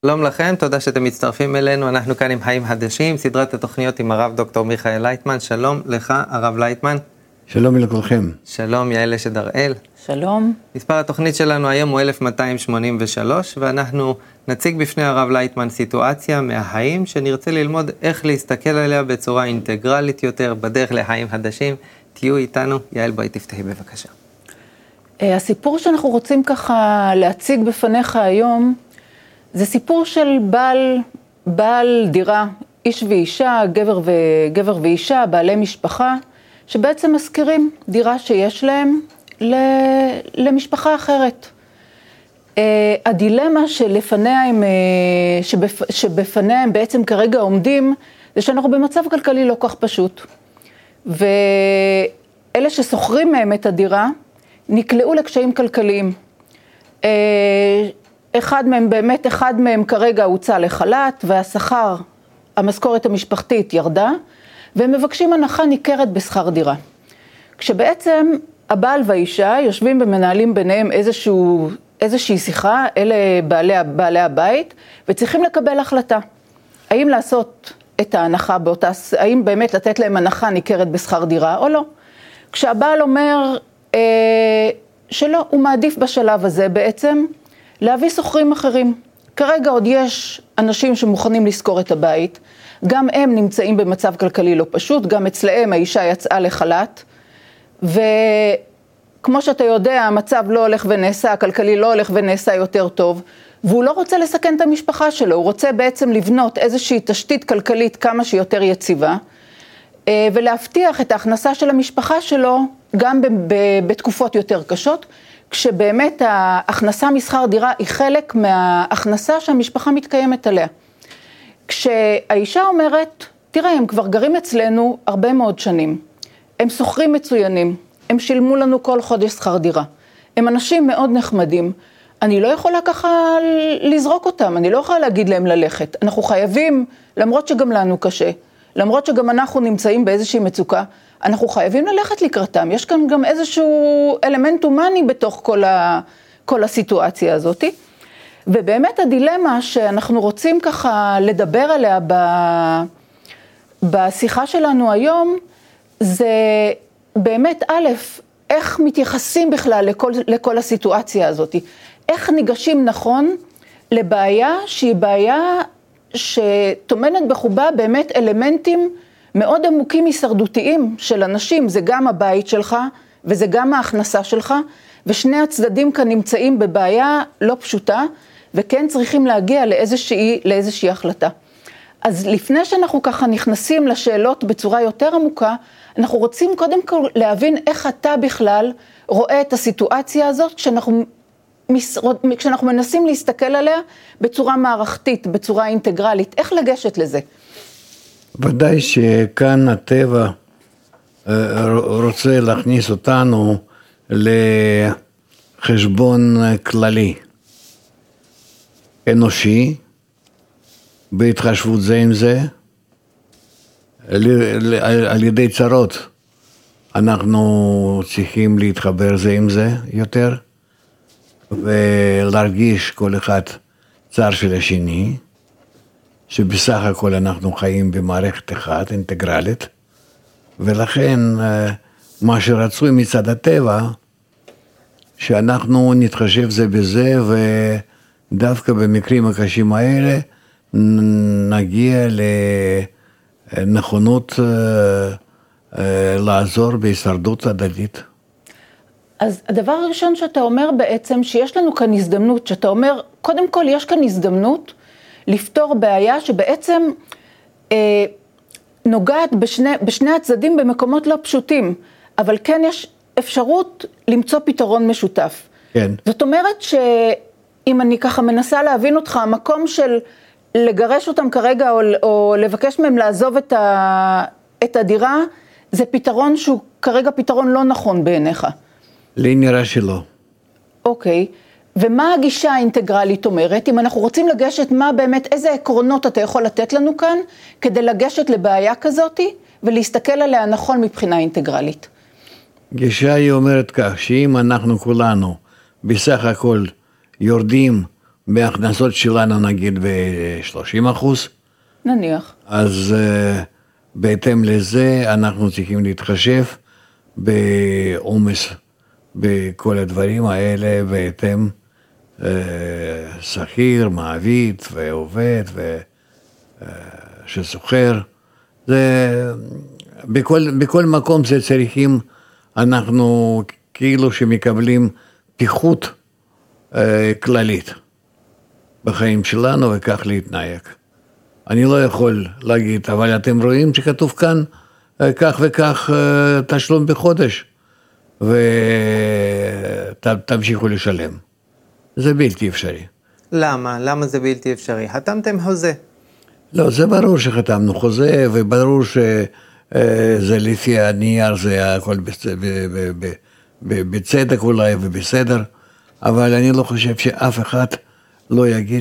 שלום לכם, תודה שאתם מצטרפים אלינו, אנחנו כאן עם חיים חדשים, סדרת התוכניות עם הרב דוקטור מיכאל לייטמן. שלום לך הרב לייטמן. שלום לכולכם. שלום יעל אשת הראל. שלום. מספר התוכנית שלנו היום הוא 1283, ואנחנו נציג בפני הרב לייטמן סיטואציה מהחיים, שנרצה ללמוד איך להסתכל עליה בצורה אינטגרלית יותר, בדרך לחיים חדשים. תהיו איתנו. יעל, בואי תפתחי בבקשה. הסיפור שאנחנו רוצים ככה להציג בפניך היום, זה סיפור של בעל דירה, איש ואישה, גבר ואישה, בעלי משפחה, שבעצם מזכירים דירה שיש להם למשפחה אחרת. הדילמה שבפניה הם בעצם כרגע עומדים, זה שאנחנו במצב כלכלי לא כך פשוט. ואלה ששוכרים מהם את הדירה, נקלעו לקשיים כלכליים. אחד מהם כרגע הוצא לחל"ת, והשכר, המשכורת המשפחתית ירדה, והם מבקשים הנחה ניכרת בשכר דירה. כשבעצם הבעל והאישה יושבים ומנהלים ביניהם איזושהי שיחה, אלה בעלי הבית, וצריכים לקבל החלטה. האם לעשות את ההנחה האם באמת לתת להם הנחה ניכרת בשכר דירה או לא. כשהבעל אומר שלא, הוא מעדיף בשלב הזה בעצם להביא שוכרים אחרים. כרגע עוד יש אנשים שמוכנים לשכור את הבית, גם הם נמצאים במצב כלכלי לא פשוט, גם אצלהם האישה יצאה לחל"ת, וכמו שאתה יודע, המצב לא הולך ונעשה, הכלכלי לא הולך ונעשה יותר טוב, והוא לא רוצה לסכן את המשפחה שלו, הוא רוצה בעצם לבנות איזושהי תשתית כלכלית כמה שיותר יציבה, ולהבטיח את ההכנסה של המשפחה שלו גם בתקופות יותר קשות, כשבאמת ההכנסה משכר דירה היא חלק מההכנסה שהמשפחה מתקיימת עליה. כשהאישה אומרת, תראה, הם כבר גרים אצלנו הרבה מאוד שנים, הם שוכרים מצוינים, הם שילמו לנו כל חודש שכר דירה, הם אנשים מאוד נחמדים, אני לא יכולה ככה לזרוק אותם, אני לא יכולה להגיד להם ללכת, אנחנו חייבים, למרות שגם לנו קשה, למרות שגם אנחנו נמצאים באיזושהי מצוקה, אנחנו חייבים ללכת לקראתם. יש כאן גם איזשהו אלמנט הומני בתוך כל הסיטואציה הזאת. ובאמת הדילמה שאנחנו רוצים ככה לדבר עליה בשיחה שלנו היום, זה באמת איך מתייחסים בכלל לכל הסיטואציה הזאת. איך ניגשים נכון לבעיה שהיא בעיה שתומנת בחובה באמת אלמנטים מאוד עמוקים הישרדותיים של אנשים, זה גם הבית שלך וזה גם ההכנסה שלך, ושני הצדדים כאן נמצאים בבעיה לא פשוטה, וכן צריכים להגיע לאיזושהי החלטה. אז לפני שאנחנו ככה נכנסים לשאלות בצורה יותר עמוקה, אנחנו רוצים קודם כל להבין איך אתה בכלל רואה את הסיטואציה הזאת, כשאנחנו מנסים להסתכל עליה בצורה מערכתית, בצורה אינטגרלית, איך לגשת לזה? ודאי שכאן הטבע רוצה להכניס אותנו לחשבון כללי, אנושי, בהתחשבות זה עם זה, על ידי צרות. אנחנו צריכים להתחבר זה עם זה יותר, ולהרגיש כל אחד צער של השני, שבסך הכל אנחנו חיים במערכת אחת, אינטגרלית, ולכן מה שרצוי מצד הטבע, שאנחנו נתחשב זה בזה, ודווקא במקרים הקשים האלה, נגיע לנכונות לעזור בהישרדות הדדית. אז הדבר הראשון שאתה אומר בעצם, שיש לנו כאן הזדמנות, שאתה אומר, קודם כל יש כאן הזדמנות, לפתור בעיה שבעצם נוגעת בשני הצדדים במקומות לא פשוטים, אבל כן יש אפשרות למצוא פתרון משותף. כן. זאת אומרת שאם אני ככה מנסה להבין אותך, המקום של לגרש אותם כרגע או לבקש מהם לעזוב את הדירה, זה פתרון שהוא כרגע פתרון לא נכון בעיניך. לי נראה שלא. אוקיי. ומה הגישה האינטגרלית אומרת? אם אנחנו רוצים לגשת, איזה עקרונות אתה יכול לתת לנו כאן, כדי לגשת לבעיה כזאת, ולהסתכל עליה נכון מבחינה אינטגרלית? גישה היא אומרת כך, שאם אנחנו כולנו בסך הכל יורדים בהכנסות שלנו נגיד ב-30%, נניח. אז בהתאם לזה אנחנו צריכים להתחשב בעומס בכל הדברים האלה, בהתאם שכיר, מעביד ועובד שסוחר. זה, בכל מקום זה צריכים, אנחנו כאילו שמקבלים פיחות כללית בחיים שלנו וכך להתנהג. אני לא יכול להגיד, אבל אתם רואים שכתוב כאן כך וכך תשלום בחודש, ותמשיכו לשלם. זה בלתי אפשרי. למה? למה זה בלתי אפשרי? חתמתם חוזה. לא, זה ברור שחתמנו חוזה, וברור שזה לפי הנייר, זה הכל בצדק אולי ובסדר, אבל אני לא חושב שאף אחד לא יגיד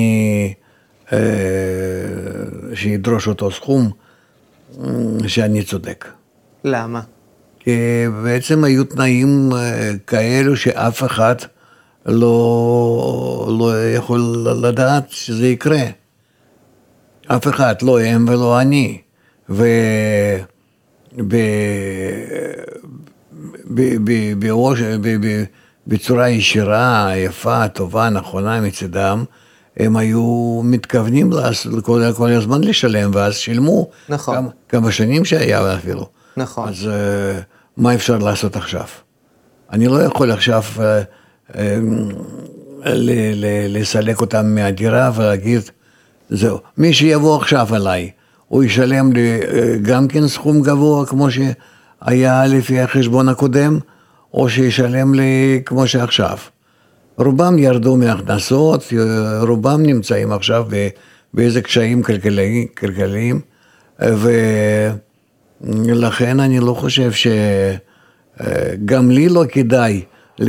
שידרוש אותו סכום, שאני צודק. למה? כי בעצם היו תנאים כאלו שאף אחד לא יכול לדעת שזה יקרה. אף אחד, לא הם ולא אני. בצורה ישירה, יפה, טובה, נכונה מצדם, הם היו מתכוונים כל הזמן לשלם, ואז שילמו. נכון. כמה שנים שהיה אפילו. נכון. אז מה אפשר לעשות עכשיו? אני לא יכול עכשיו לסלק אותם מהדירה ולהגיד, זהו, מי שיבוא עכשיו עליי, הוא ישלם לי גם כן סכום גבוה כמו שהיה לפי החשבון הקודם, או שישלם לי כמו שעכשיו. רובם ירדו מהכנסות, רובם נמצאים עכשיו באיזה קשיים כלכליים, ולכן אני לא חושב שגם לי לא כדאי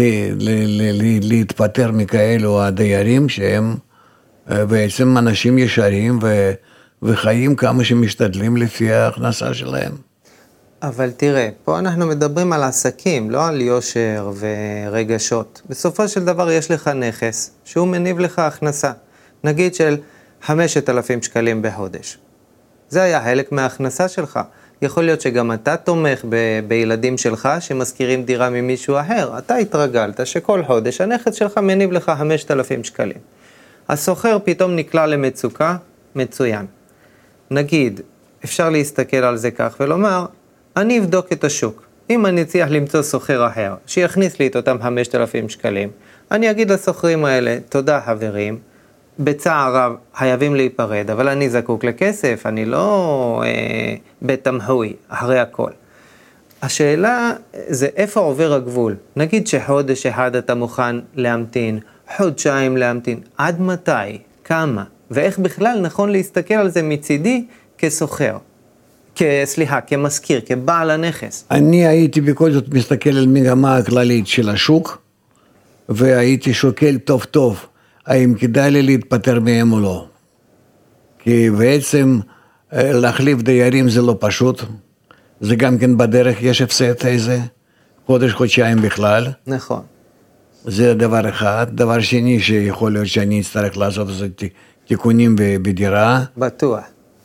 להתפטר מכאלו הדיירים שהם בעצם אנשים ישרים וחיים כמה שמשתדלים לפי ההכנסה שלהם. אבל תראה, פה אנחנו מדברים על עסקים, לא על יושר ורגשות. בסופו של דבר יש לך נכס שהוא מניב לך הכנסה, נגיד של 5,000 שקלים בחודש. זה היה חלק מההכנסה שלך. יכול להיות שגם אתה תומך בילדים שלך שמזכירים דירה ממישהו אחר. אתה התרגלת שכל חודש הנכס שלך מניב לך 5,000 שקלים. הסוחר פתאום נקלע למצוקה, מצוין. נגיד, אפשר להסתכל על זה כך ולומר, אני אבדוק את השוק. אם אני צריך למצוא סוחר אחר, שיכניס לי את אותם 5,000 שקלים, אני אגיד לסוחרים האלה, תודה חברים, בצער רב חייבים להיפרד, אבל אני זקוק לכסף, אני לא בתמהוי, אחרי הכל. השאלה זה איפה עובר הגבול. נגיד שחודש אחד אתה מוכן להמתין, חודשיים להמתין, עד מתי, כמה, ואיך בכלל נכון להסתכל על זה מצידי כסוחר. כמזכיר, כבעל הנכס. אני הייתי בכל זאת מסתכל על מגמה הכללית של השוק, והייתי שוקל טוב טוב, האם כדאי לי להתפטר מהם או לא. כי בעצם להחליף דיירים זה לא פשוט, זה גם כן בדרך יש הפסד איזה, חודשיים בכלל. נכון. זה דבר אחד. דבר שני שיכול להיות שאני אצטרך לעשות איזה תיקונים בדירה. בטוח.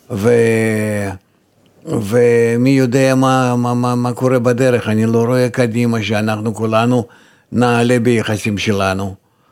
ומי יודע מה קורה בדרך, אני לא רואה קדימה שאנחנו כולנו נעלה ביחסים שלנו,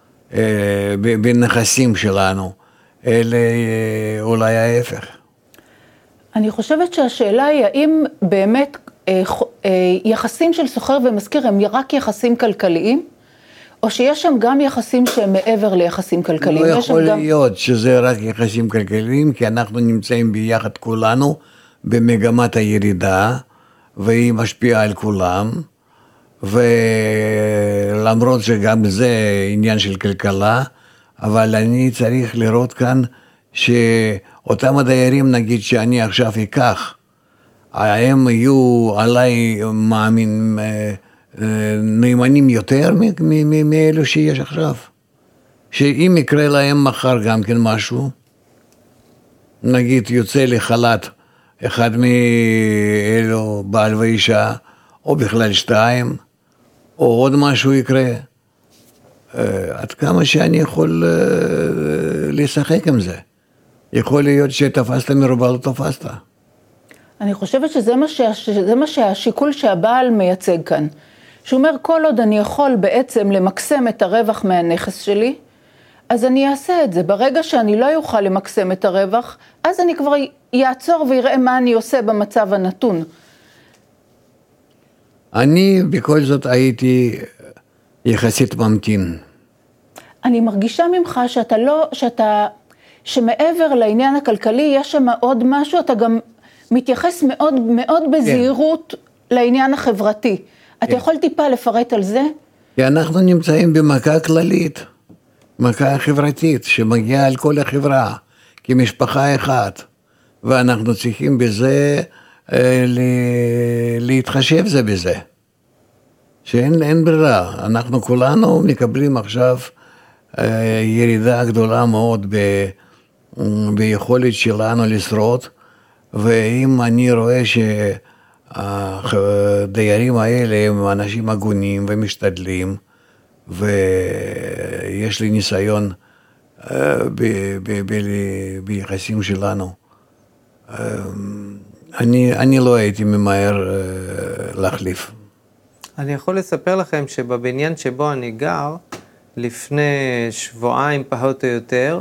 בנכסים שלנו, אלה אולי ההפך. אני חושבת שהשאלה היא האם באמת יחסים של סוחר ומזכיר הם רק יחסים כלכליים, או שיש שם גם יחסים שהם מעבר ליחסים כלכליים. לא יכול להיות שזה רק יחסים כלכליים, כי אנחנו נמצאים ביחד כולנו, במגמת הירידה, והיא משפיעה על כולם, ולמרות שגם זה עניין של כלכלה, אבל אני צריך לראות כאן שאותם הדיירים, נגיד שאני עכשיו אקח, הם יהיו עליי נאמנים יותר מאלו שיש עכשיו. שאם יקרה להם מחר גם כן משהו, נגיד יוצא לחל"ת, אחד מאלו בעל ואישה, או בכלל שתיים, או עוד משהו יקרה, עד כמה שאני יכול לשחק עם זה. יכול להיות שתפסת מרובה לא תפסת. אני חושבת שזה מה שהשיקול שהבעל מייצג כאן. שהוא אומר, כל עוד אני יכול בעצם למקסם את הרווח מהנכס שלי, אז אני אעשה את זה. ברגע שאני לא יוכל למקסם את הרווח, אז אני כבר יעצור ויראה מה אני עושה במצב הנתון. אני בכל זאת הייתי יחסית ממתין. אני מרגישה ממך שמעבר לעניין הכלכלי, יש שם עוד משהו, אתה גם מתייחס מאוד מאוד בזהירות לעניין החברתי. אתה יכול טיפה לפרט על זה? כי אנחנו נמצאים במכה כללית, מכה חברתית, שמגיעה על כל החברה, כמשפחה אחת, ואנחנו צריכים בזה להתחשב זה בזה. שאין ברירה, אנחנו כולנו מקבלים עכשיו ירידה גדולה מאוד ביכולת שלנו לשרוד, ואם אני רואה שהדיירים האלה הם אנשים הגונים ומשתדלים, ויש לי ניסיון ביחסים שלנו, אני לא הייתי ממהר להחליף. אני יכול לספר לכם שבבניין שבו אני גר, לפני שבועיים פחות או יותר,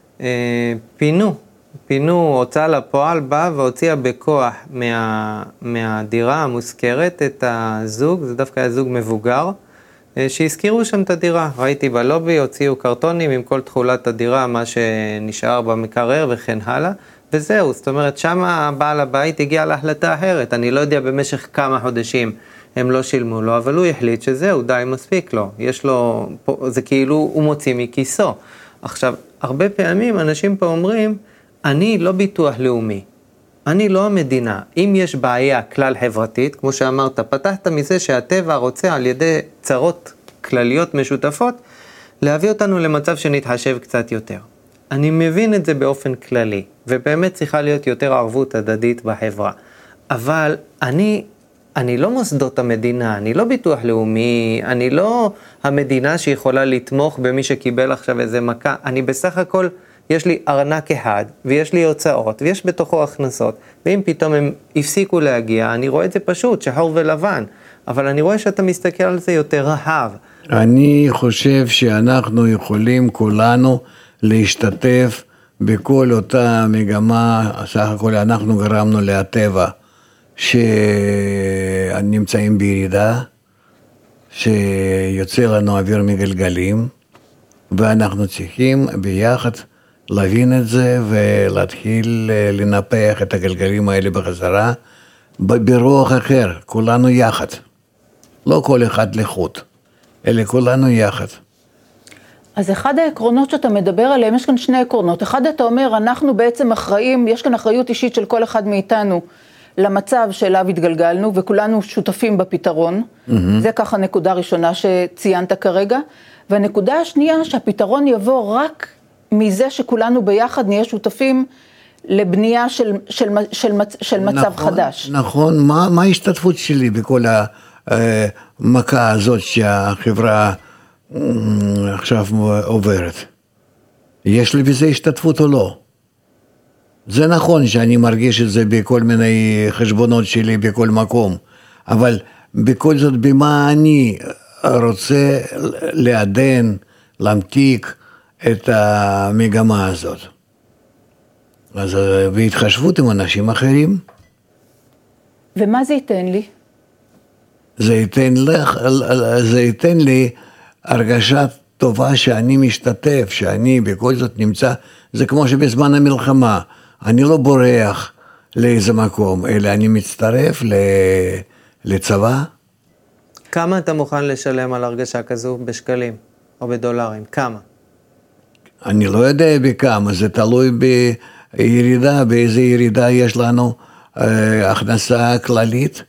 פינו, הוצאה לפועל, באה והוציאה בכוח מהדירה המוזכרת את הזוג, זה דווקא היה זוג מבוגר, שהזכירו שם את הדירה. ראיתי בלובי, הוציאו קרטונים עם כל תכולת הדירה, מה שנשאר במקרר וכן הלאה, וזהו. זאת אומרת, שם בעל הבית הגיע להחלטה אחרת. אני לא יודע במשך כמה חודשים הם לא שילמו לו, אבל הוא החליט שזהו, די מספיק לו. יש לו, זה כאילו הוא מוציא מכיסו. עכשיו, הרבה פעמים אנשים פה אומרים, אני לא ביטוח לאומי, אני לא המדינה. אם יש בעיה כלל חברתית, כמו שאמרת, פתחת מזה שהטבע רוצה על ידי צרות כלליות משותפות, להביא אותנו למצב שנתחשב קצת יותר. אני מבין את זה באופן כללי, ובאמת צריכה להיות יותר ערבות הדדית בחברה. אבל אני לא מוסדות המדינה, אני לא ביטוח לאומי, אני לא המדינה שיכולה לתמוך במי שקיבל עכשיו איזה מכה. אני בסך הכל, יש לי ארנק אחד, ויש לי הוצאות, ויש בתוכו הכנסות, ואם פתאום הם הפסיקו להגיע, אני רואה את זה פשוט, שחור ולבן, אבל אני רואה שאתה מסתכל על זה יותר רחב. אני חושב שאנחנו יכולים כולנו להשתתף בכל אותה מגמה, סך הכל אנחנו גרמנו להטבע, שנמצאים בירידה, שיוצא לנו אוויר מגלגלים, ואנחנו צריכים ביחד להבין את זה ולהתחיל לנפח את הגלגלים האלה בחזרה ברוח אחר, כולנו יחד. לא כל אחד לחוד, אלא כולנו יחד. אז אחד העקרונות שאתה מדבר עליהם, יש כאן שני עקרונות. אחד, אתה אומר, אנחנו בעצם אחראים, יש כאן אחריות אישית של כל אחד מאיתנו למצב שאליו התגלגלנו, וכולנו שותפים בפתרון. זה ככה נקודה ראשונה שציינת כרגע. והנקודה השנייה, שהפתרון יבוא רק מזה שכולנו ביחד נהיה שותפים לבנייה של מצב חדש. נכון, מה ההשתתפות שלי בכל המכה הזאת שהחברה עכשיו עוברת? יש לי בזה השתתפות או לא? זה נכון שאני מרגיש את זה בכל מיני חשבונות שלי בכל מקום, אבל בכל זאת במה אני רוצה לעדן, להמתיק את המגמה הזאת. אז בהתחשבות עם אנשים אחרים. ומה זה ייתן לי? זה ייתן לי הרגשה טובה שאני משתתף, שאני בכל זאת נמצא, זה כמו שבזמן המלחמה, אני לא בורח לאיזה מקום, אלא אני מצטרף לצבא. כמה אתה מוכן לשלם על הרגשה כזו בשקלים או בדולרים? כמה? אני לא יודע בכמה, זה תלוי בירידה, באיזה ירידה יש לנו הכנסה כללית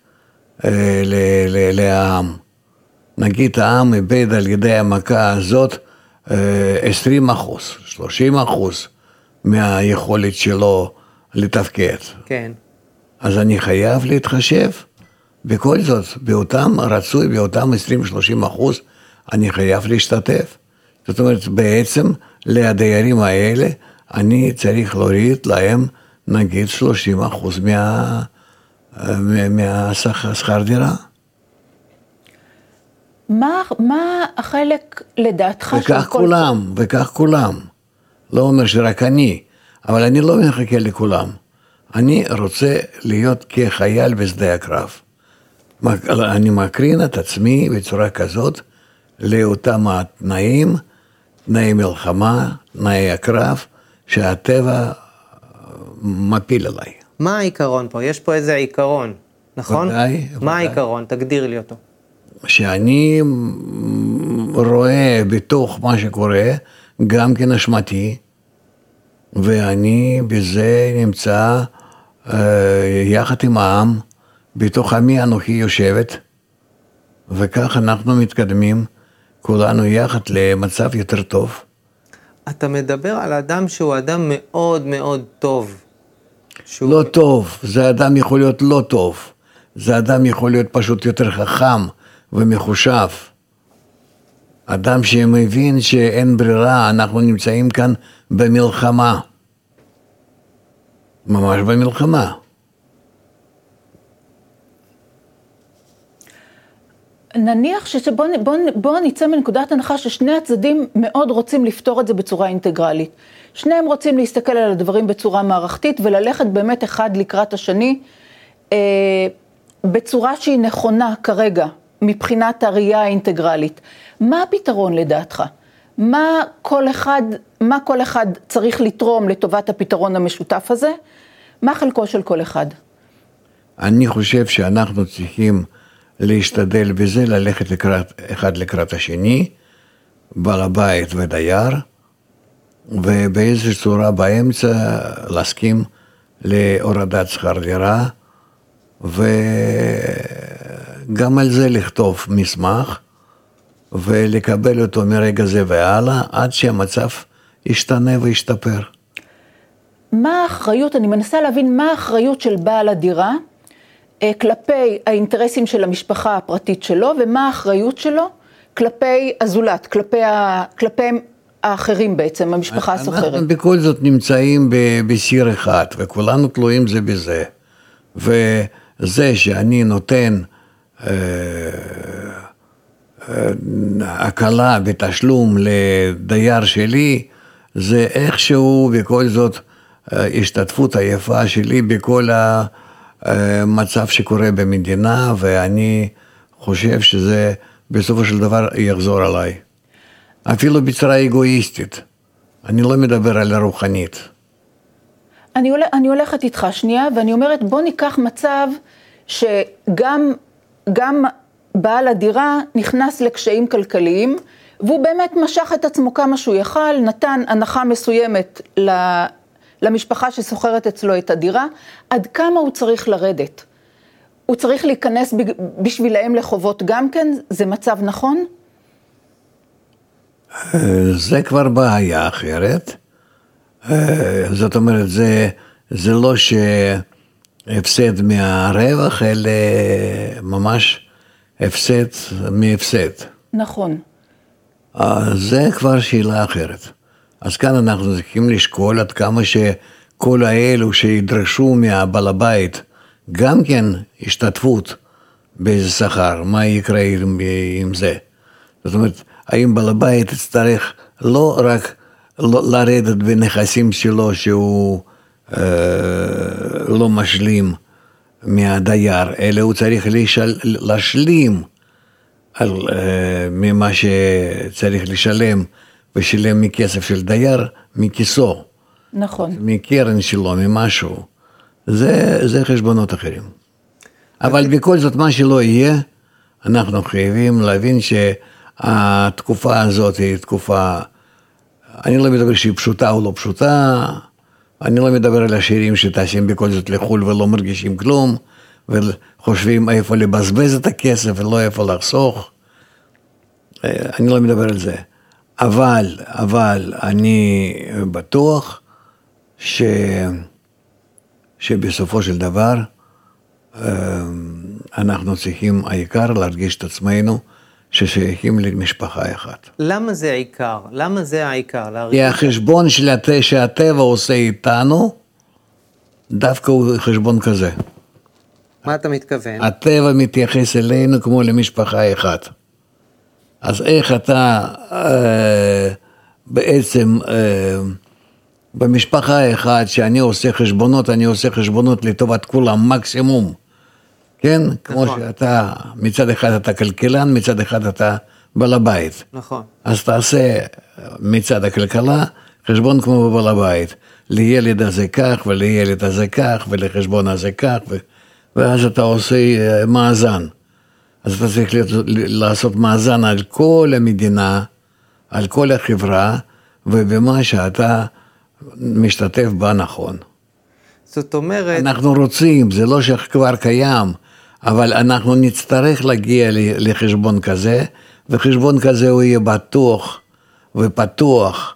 לעם. נגיד העם איבד על ידי המכה הזאת 20%, 30% מהיכולת שלו לתפקד. כן. אז אני חייב להתחשב. בכל זאת, באותם רצוי, באותם 20-30%, אני חייב להשתתף. זאת אומרת, בעצם לדיירים האלה, אני צריך להוריד להם, נגיד, 30% מהשכר דירה. מה החלק לדעתך וכך כולם. לא אומר שרק אני, אבל אני לא מחכה לכולם. אני רוצה להיות כחייל בשדה הקרב. אני מקרין את עצמי בצורה כזאת לאותם התנאים, תנאי מלחמה, תנאי הקרב, שהטבע מפיל עליי. מה העיקרון פה? יש פה איזה עיקרון, נכון? ודאי. מה העיקרון? תגדיר לי אותו. שאני רואה בתוך מה שקורה, גם כן אשמתי, ואני בזה נמצא יחד עם העם, בתוך עמי אנוכי יושבת, וכך אנחנו מתקדמים, כולנו יחד למצב יותר טוב. אתה מדבר על אדם שהוא אדם מאוד מאוד טוב. לא טוב, זה אדם יכול להיות לא טוב, זה אדם יכול להיות פשוט יותר חכם ומחושב. אדם שמבין שאין ברירה, אנחנו נמצאים כאן במלחמה. ממש במלחמה. נניח בוא נצא מנקודת הנחה ששני הצדדים מאוד רוצים לפתור את זה בצורה אינטגרלית. שניהם רוצים להסתכל על הדברים בצורה מערכתית וללכת באמת אחד לקראת השני בצורה שהיא נכונה כרגע מבחינת הראייה האינטגרלית. מה הפתרון לדעתך? מה כל אחד צריך לתרום לטובת הפתרון המשותף הזה? מה חלקו של כל אחד? אני חושב שאנחנו צריכים להשתדל בזה, ללכת אחד לקראת השני, בעל הבית ודייר, ובאיזושהי צורה באמצע להסכים להורדת שכר דירה, וגם על זה לכתוב מסמך, ולקבל אותו מרגע זה והלאה, עד שהמצב ישתנה וישתפר. מה האחריות, אני מנסה להבין מה האחריות של בעל הדירה, כלפי האינטרסים של המשפחה הפרטית שלו, ומה האחריות שלו כלפי הזולת, כלפי האחרים בעצם, המשפחה הסוחרת. אנחנו בכל זאת נמצאים בסיר אחד, וכולנו תלויים זה בזה. וזה שאני נותן הקלה בתשלום לדייר שלי, זה איכשהו בכל זאת השתתפות היפה שלי בכל המצב שקורה במדינה, ואני חושב שזה בסופו של דבר יחזור עליי. אפילו בצורה אגואיסטית. אני לא מדבר על הרוחנית. אני הולכת איתך שנייה, ואני אומרת, בוא ניקח מצב שגם בעל הדירה נכנס לקשיים כלכליים, והוא באמת משך את עצמו כמה שהוא יכל, נתן הנחה מסוימת למשפחה שסוחרת אצלו את הדירה, עד כמה הוא צריך לרדת? הוא צריך להיכנס בשבילהם לחובות גם כן? זה מצב נכון? זה כבר בעיה אחרת. זאת אומרת, זה לא שהפסד מהרווח, אלא ממש הפסד מהפסד. נכון. זה כבר שאלה אחרת. אז כאן אנחנו צריכים לשקול עד כמה שכל האלו שידרשו מהבעל הבית, גם כן השתתפות באיזה שכר, מה יקרה עם זה? זאת אומרת, האם בעל הבית יצטרך לא רק לרדת בנכסים שלו שהוא לא משלים מהדייר, אלא הוא צריך להשלים ממה שצריך לשלם, ושילם מכסף של דייר, מכיסו. נכון. מקרן שלו, ממשהו. זה חשבונות אחרים. אבל בכל זאת, מה שלא יהיה, אנחנו חייבים להבין שהתקופה הזאת היא תקופה, אני לא מדבר שהיא פשוטה או לא פשוטה, אני לא מדבר על השירים שטסים בכל זאת לחול ולא מרגישים כלום, וחושבים איפה לבזבז את הכסף ולא איפה לחסוך. אני לא מדבר על זה. אבל אני בטוח שבסופו של דבר אנחנו צריכים העיקר להרגיש את עצמנו ששייכים למשפחה אחת. למה זה עיקר? למה זה העיקר? כי החשבון שהטבע עושה איתנו, דווקא הוא חשבון כזה. מה אתה מתכוון? הטבע מתייחס אלינו כמו למשפחה אחת. אז איך אתה בעצם במשפחה אחת שאני עושה חשבונות, אני עושה חשבונות לטובת כולם, מקסימום. כן? כמו שאתה, מצד אחד אתה כלכלן, מצד אחד אתה בעל הבית. נכון. אז תעשה מצד הכלכלה חשבון כמו בעל הבית. לילד הזה כך, ולילד הזה כך, ולחשבון הזה כך, ואז אתה עושה מאזן. אז אתה צריך לעשות מאזן על כל המדינה, על כל החברה, ובמה שאתה משתתף בה נכון. זאת אומרת... אנחנו רוצים, זה לא שכבר קיים, אבל אנחנו נצטרך להגיע לחשבון כזה, וחשבון כזה הוא יהיה בטוח ופתוח,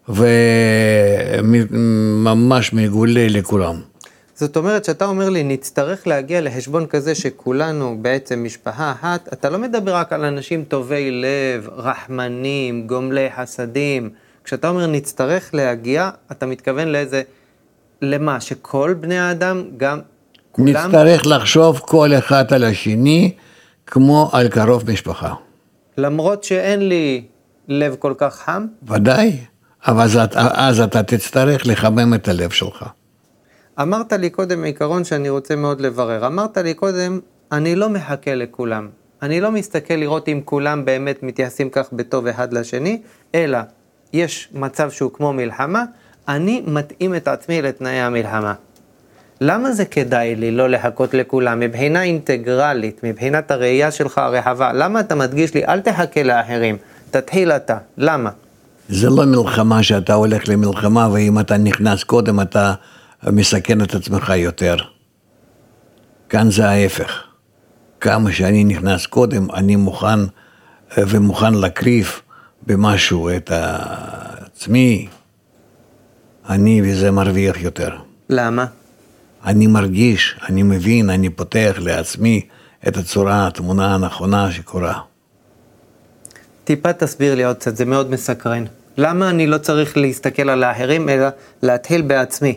וממש מגולה לכולם. זאת אומרת שאתה אומר לי, נצטרך להגיע לחשבון כזה שכולנו בעצם משפחה אחת, אתה לא מדבר רק על אנשים טובי לב, רחמנים, גומלי חסדים. כשאתה אומר נצטרך להגיע, אתה מתכוון לאיזה, למה? שכל בני האדם גם כולם... נצטרך לחשוב כל אחד על השני, כמו על קרוב משפחה. למרות שאין לי לב כל כך חם? ודאי, אבל אז אתה תצטרך לחמם את הלב שלך. אמרת לי קודם עיקרון שאני רוצה מאוד לברר. אמרת לי קודם, אני לא מחכה לכולם. אני לא מסתכל לראות אם כולם באמת מתייחסים כך בטוב אחד לשני, אלא יש מצב שהוא כמו מלחמה, אני מתאים את עצמי לתנאי המלחמה. למה זה כדאי לי לא לחכות לכולם? מבחינה אינטגרלית, מבחינת הראייה שלך הרחבה, למה אתה מדגיש לי, אל תחכה לאחרים, תתחיל אתה, למה? זה לא מלחמה שאתה הולך למלחמה, ואם אתה נכנס קודם אתה מסכן את עצמך יותר. כאן זה ההפך. כמה שאני נכנס קודם, אני מוכן ומוכן להקריב במשהו את עצמי, אני וזה מרוויח יותר. למה? אני מרגיש, אני מבין, אני פותח לעצמי את הצורה, התמונה הנכונה שקורה. טיפה תסביר לי עוד קצת, זה מאוד מסקרן. למה אני לא צריך להסתכל על האחרים, אלא להתחיל בעצמי?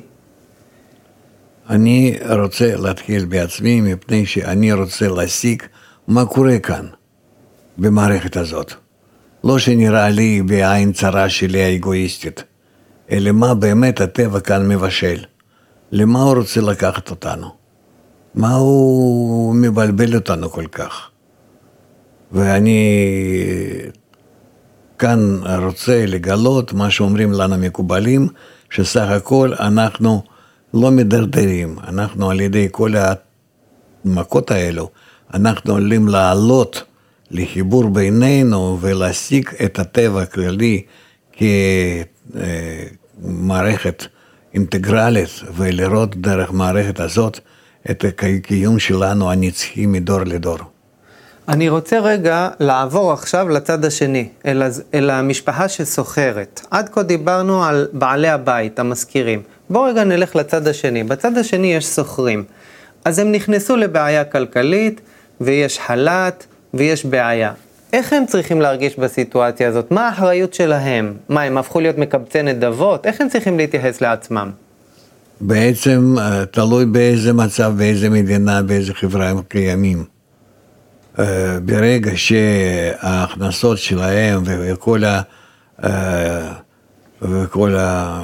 אני רוצה להתחיל בעצמי, מפני שאני רוצה להסיק מה קורה כאן, במערכת הזאת. לא שנראה לי בעין צרה שלי האגואיסטית, אלא מה באמת הטבע כאן מבשל. למה הוא רוצה לקחת אותנו? מה הוא מבלבל אותנו כל כך? ואני כאן רוצה לגלות מה שאומרים לנו מקובלים, שסך הכל אנחנו לא מדרדרים. אנחנו על ידי כל המכות האלו, אנחנו עולים לעלות לחיבור בינינו ולהשיג את הטבע הכללי כמערכת אינטגרלית, ולראות דרך מערכת הזאת את הקיום שלנו הנצחי מדור לדור. אני רוצה רגע לעבור עכשיו לצד השני, אל המשפחה שסוחרת. עד כה דיברנו על בעלי הבית, המזכירים. בואו רגע נלך לצד השני. בצד השני יש סוחרים. אז הם נכנסו לבעיה כלכלית, ויש חל"ת, ויש בעיה. איך הם צריכים להרגיש בסיטואציה הזאת? מה האחריות שלהם? מה, הם הפכו להיות מקבצי נדבות? איך הם צריכים להתייחס לעצמם? בעצם תלוי באיזה מצב, באיזה מדינה, באיזה חברה הם קיימים. ברגע שההכנסות שלהם וכל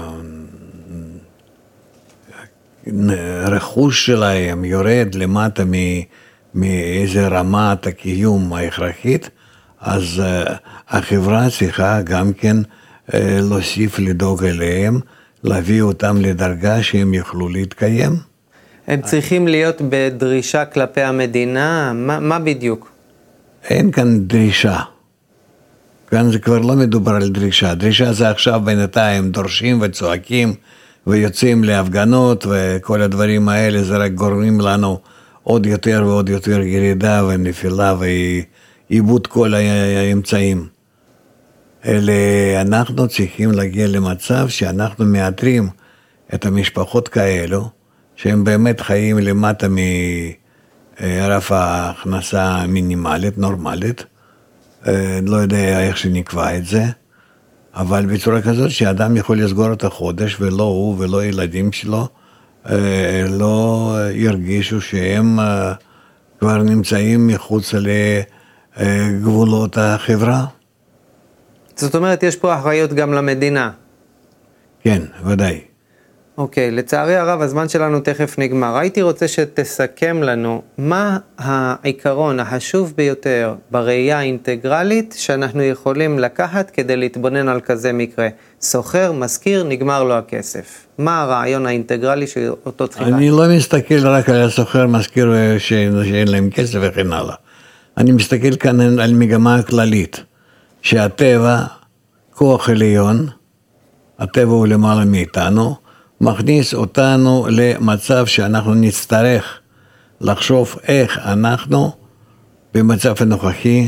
הרכוש שלהם יורד למטה מאיזה רמת הקיום ההכרחית, אז החברה צריכה גם כן להוסיף לדאוג אליהם, להביא אותם לדרגה שהם יוכלו להתקיים. הם צריכים להיות בדרישה כלפי המדינה? מה בדיוק? אין כאן דרישה. כאן זה כבר לא מדובר על דרישה. דרישה זה עכשיו בינתיים דורשים וצועקים ויוצאים להפגנות, וכל הדברים האלה זה רק גורמים לנו עוד יותר ועוד יותר ירידה ונפילה ואיבוד כל האמצעים. אלא אנחנו צריכים להגיע למצב שאנחנו מאתרים את המשפחות כאלו, שהם באמת חיים למטה מרף ההכנסה המינימלית, נורמלית, לא יודע איך שנקבע את זה, אבל בצורה כזאת שאדם יכול לסגור את החודש, ולא הוא ולא ילדים שלו, לא ירגישו שהם כבר נמצאים מחוץ לגבולות החברה. זאת אומרת, יש פה אחריות גם למדינה. כן, ודאי. אוקיי, לצערי הרב, הזמן שלנו תכף נגמר. הייתי רוצה שתסכם לנו מה העיקרון החשוב ביותר בראייה האינטגרלית שאנחנו יכולים לקחת כדי להתבונן על כזה מקרה. סוחר, מזכיר, נגמר לו הכסף. מה הרעיון האינטגרלי שאותו צריכה? אני לא מסתכל רק על הסוחר, מזכיר שאין להם כסף וכן הלאה. אני מסתכל כאן על מגמה הכללית, שהטבע, כוח עליון, הטבע הוא למעלה מאיתנו, מכניס אותנו למצב שאנחנו נצטרך לחשוב איך אנחנו במצב הנוכחי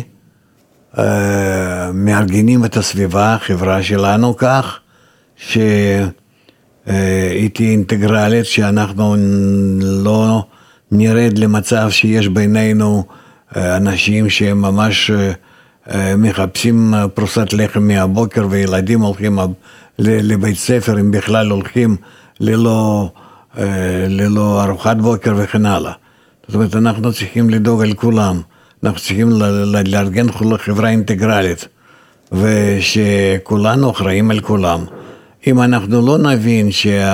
מארגנים את הסביבה, החברה שלנו כך שהיא תהיה אינטגרלית, שאנחנו לא נרד למצב שיש בינינו אנשים שהם ממש מחפשים פרוסת לחם מהבוקר, וילדים הולכים לבית ספר, הם בכלל הולכים ללא ארוחת בוקר וכן הלאה. זאת אומרת, אנחנו צריכים לדאוג על כולם, אנחנו צריכים לארגן חברה אינטגרלית, ושכולנו אחראים על כולם. אם אנחנו לא נבין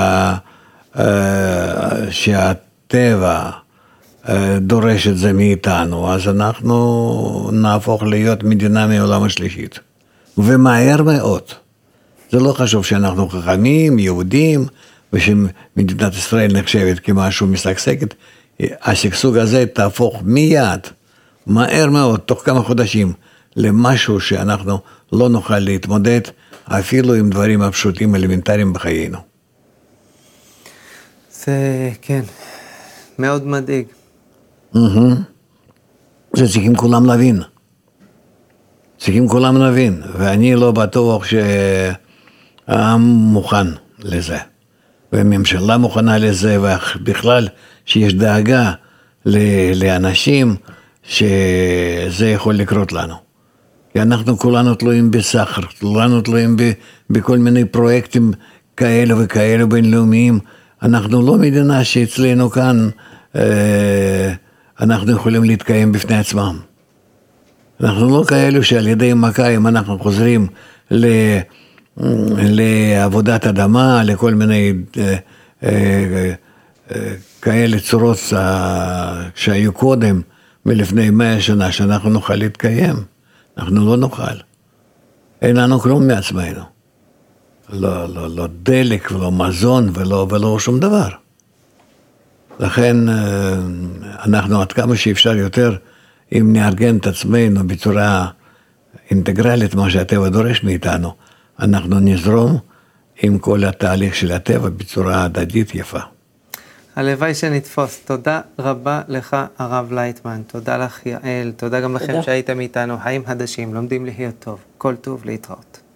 שהטבע דורש את זה מאיתנו, אז אנחנו נהפוך להיות מדינה מעולם השלישית. ומהר מאוד. זה לא חשוב שאנחנו חכמים, יהודים, ושמדינת ישראל נחשבת כמשהו משגשגת. השגשוג הזה תהפוך מיד, מהר מאוד, תוך כמה חודשים, למשהו שאנחנו לא נוכל להתמודד, אפילו עם דברים הפשוטים אלמנטריים בחיינו. זה, כן, מאוד מדאיג. זה צריכים כולם להבין. צריכים כולם להבין, ואני לא בטוח שהעם מוכן לזה. והממשלה מוכנה לזה, ובכלל שיש דאגה לאנשים שזה יכול לקרות לנו. כי אנחנו כולנו תלויים בסחר, כולנו תלויים בכל מיני פרויקטים כאלה וכאלה בינלאומיים. אנחנו לא מדינה שאצלנו כאן אנחנו יכולים להתקיים בפני עצמם. אנחנו לא כאלו שעל ידי מכה, אם אנחנו חוזרים לעבודת אדמה, לכל מיני כאלה צורות שהיו קודם, מלפני 100 שנה, שאנחנו נוכל להתקיים. אנחנו לא נוכל. אין לנו כלום מעצמנו. לא דלק ולא מזון ולא שום דבר. לכן אנחנו עד כמה שאפשר יותר, אם נארגן את עצמנו בצורה אינטגרלית, מה שהטבע דורש מאיתנו, אנחנו נזרום עם כל התהליך של הטבע בצורה הדדית יפה. הלוואי שנתפוס. תודה רבה לך, הרב לייטמן. תודה לך, יעל. תודה גם לכם שהייתם איתנו. חיים חדשים, לומדים להיות טוב. כל טוב, להתראות.